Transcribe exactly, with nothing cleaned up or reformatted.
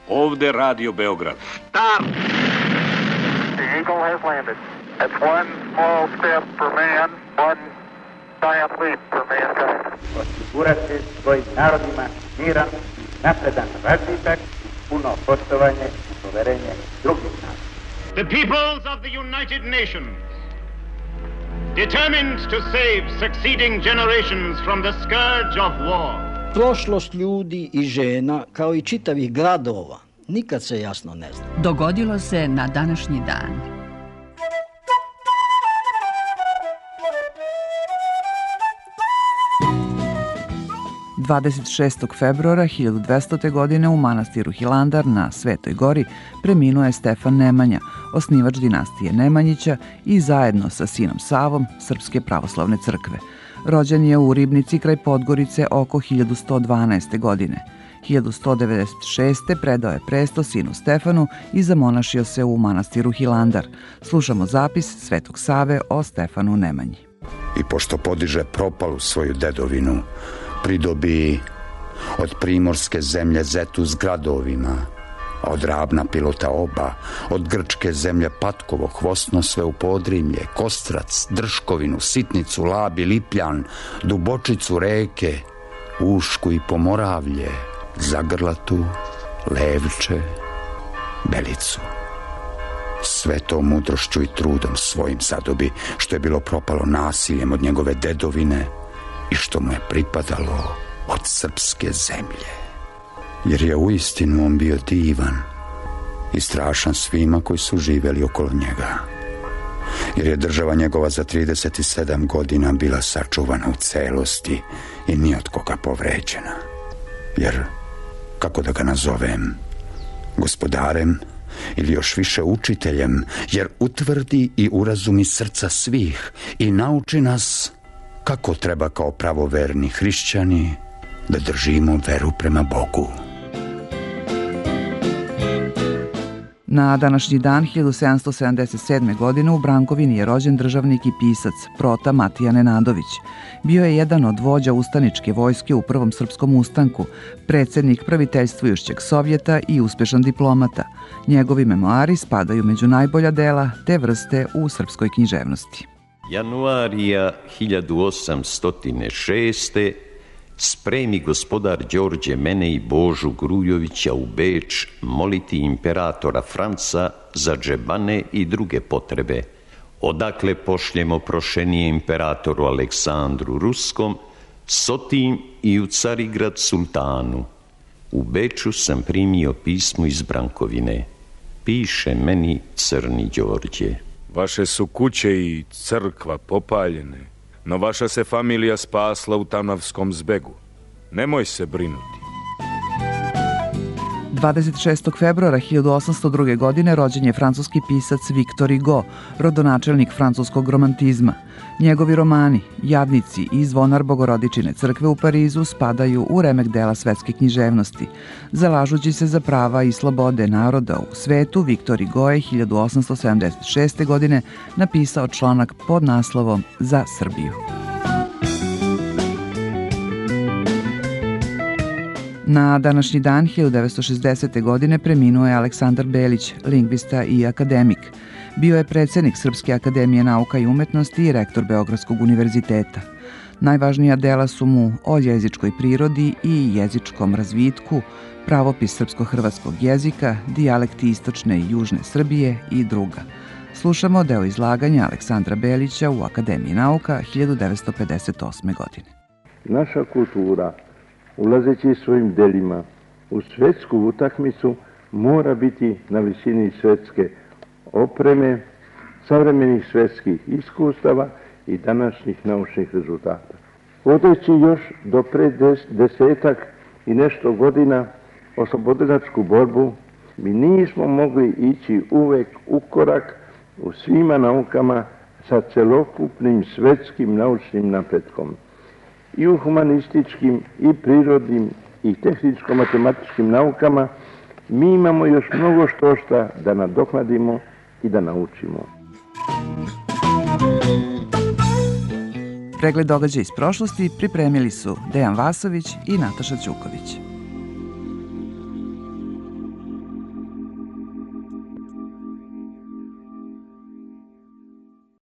Ovde Radio Beograd. Stop! The Eagle has landed. It's one small step for man, one giant leap for mankind. Osigurati svojim narodima miran, napredan razvitak, puno poštovanje i poverenje drugih naroda. The peoples of the United Nations, determined to save succeeding generations from the scourge of war. Prošlost ljudi i žena, kao i čitavih gradova, nikad se jasno ne zna. Dogodilo se na današnji dan. dvadeset šestog februara hiljadu dvestite. godine u manastiru Hilandar na Svetoj gori preminuo je Stefan Nemanja, osnivač dinastije Nemanjića i zajedno sa sinom Savom Srpske pravoslavne crkve. Rođen je u Ribnici kraj Podgorice oko hiljadu sto dvanaeste. godine. hiljadu sto devedeset šeste. predao je presto sinu Stefanu i zamonašio se u manastiru Hilandar. Slušamo zapis Svetog Save o Stefanu Nemanji. I pošto podiže propalu svoju dedovinu, pridobi od primorske zemlje zetu s gradovima, od Ravna pilota oba, od grčke zemlje Patkovo, hvostno sve u Podrimlje, Kostrac, Drškovinu, Sitnicu, Labi, Lipljan, Dubočicu reke, Ušku i Pomoravlje, Zagrlatu, Levče, Belicu. Sve to mudrošću i trudom svojim zadobi, što je bilo propalo nasiljem od njegove dedovine i što mu je pripadalo od srpske zemlje. Jer je uistinu on bio divan i strašan svima koji su živjeli okolo njega. Jer je država njegova za trideset sedam godina bila sačuvana u celosti i ni od koga povređena. Jer, kako da ga nazovem, gospodarem ili još više učiteljem, jer utvrdi i urazumi srca svih i nauči nas kako treba kao pravoverni hrišćani da držimo veru prema Bogu. Na današnji dan hiljadu sedamsto sedamdeset sedme. godine u Brankovini je rođen državnik i pisac Prota Matija Nenadović. Bio je jedan od vođa ustaničke vojske u Prvom srpskom ustanku, predsjednik praviteljstvujućeg Sovjeta i uspešan diplomata. Njegovi memoari spadaju među najbolja dela te vrste u srpskoj književnosti. Januarija hiljadu osamsto šeste. spremi gospodar Đorđe mene i Božu Grujovića u Beč moliti imperatora Franca za džebane i druge potrebe. Odakle pošljemo prošenije imperatoru Aleksandru Ruskom, sotim i u Carigrad sultanu. U Beču sam primio pismo iz Brankovine. Piše meni Crni Đorđe. Vaše su kuće i crkva popaljene, no vaša se familija spasla u Tamnavskom zbegu. Nemoj se brinuti. dvadeset šestog februara hiljadu osamsto druge. godine rođen je francuski pisac Victor Hugo, rodonačelnik francuskog romantizma. Njegovi romani, Jadnici i Zvonar Bogorodičine crkve u Parizu spadaju u remek dela svetske književnosti. Zalažući se za prava i slobode naroda u svetu, Victor Hugo je hiljadu osamsto sedamdeset šeste. godine napisao članak pod naslovom Za Srbiju. Na današnji dan hiljadu devetsto šezdesete. godine preminuo je Aleksandar Belić, lingvista i akademik. Bio je predsjednik Srpske akademije nauka i umetnosti i rektor Beogradskog univerziteta. Najvažnija dela su mu o jezičkoj prirodi i jezičkom razvitku, pravopis srpsko-hrvatskog jezika, dijalekti istočne i južne Srbije i druga. Slušamo deo izlaganja Aleksandra Belića u Akademiji nauka hiljadu devetsto pedeset osme. godine. Naša kultura, ulazeći svojim delima u svetsku utakmicu, mora biti na visini svetske opreme, savremenih svetskih iskustava i današnjih naučnih rezultata. Vodeći još do pre des, desetak i nešto godina oslobodilačku borbu, mi nismo mogli ići uvek u korak u svima naukama sa celokupnim svetskim naučnim napretkom. I u humanističkim, i prirodnim, i tehničko-matematičkim naukama mi imamo još mnogo što šta da nadoknadimo i da naučimo. Pregled događaja iz prošlosti pripremili su Dejan Vasović i Nataša Ćuković.